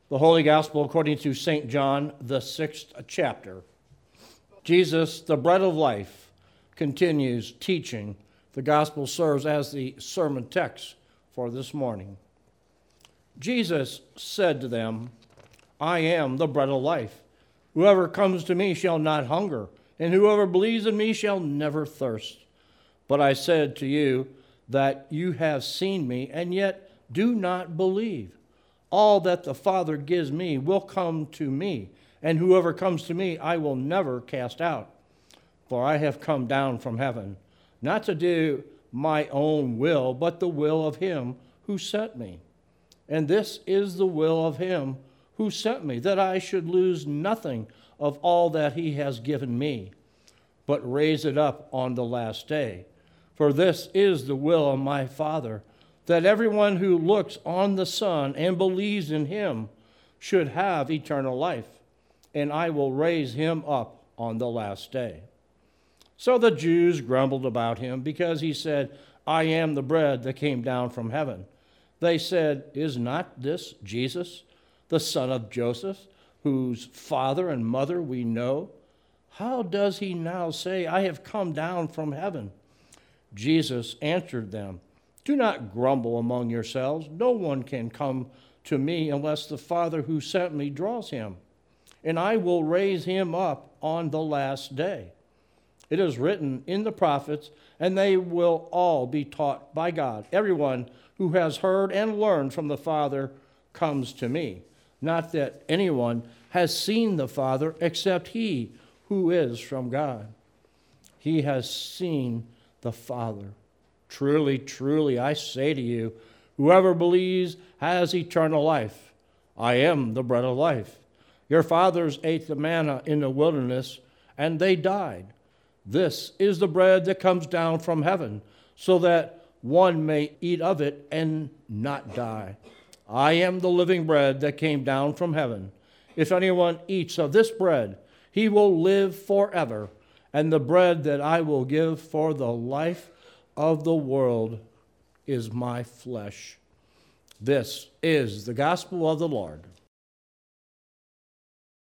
The Holy Gospel according to St. John, the 6th chapter. Jesus, the bread of life, continues teaching. The Gospel serves as the sermon text for this morning. Jesus said to them, I am the bread of life. Whoever comes to me shall not hunger, and whoever believes in me shall never thirst. But I said to you that you have seen me, and yet do not believe. All that the Father gives me will come to me, and whoever comes to me I will never cast out. For I have come down from heaven, not to do my own will, but the will of him who sent me. And this is the will of him who sent me, that I should lose nothing of all that he has given me, but raise it up on the last day. For this is the will of my Father, that everyone who looks on the Son and believes in him should have eternal life, and I will raise him up on the last day. So the Jews grumbled about him because he said, I am the bread that came down from heaven. They said, is not this Jesus, the son of Joseph, whose father and mother we know? How does he now say, I have come down from heaven? Jesus answered them, do not grumble among yourselves. No one can come to me unless the Father who sent me draws him, and I will raise him up on the last day. It is written in the prophets, and they will all be taught by God. Everyone who has heard and learned from the Father comes to me. Not that anyone has seen the Father except he who is from God. He has seen the Father. Truly, truly, I say to you, whoever believes has eternal life. I am the bread of life. Your fathers ate the manna in the wilderness, and they died. This is the bread that comes down from heaven, so that one may eat of it and not die. I am the living bread that came down from heaven. If anyone eats of this bread, he will live forever, and the bread that I will give for the life of the world is my flesh. This is the gospel of the Lord.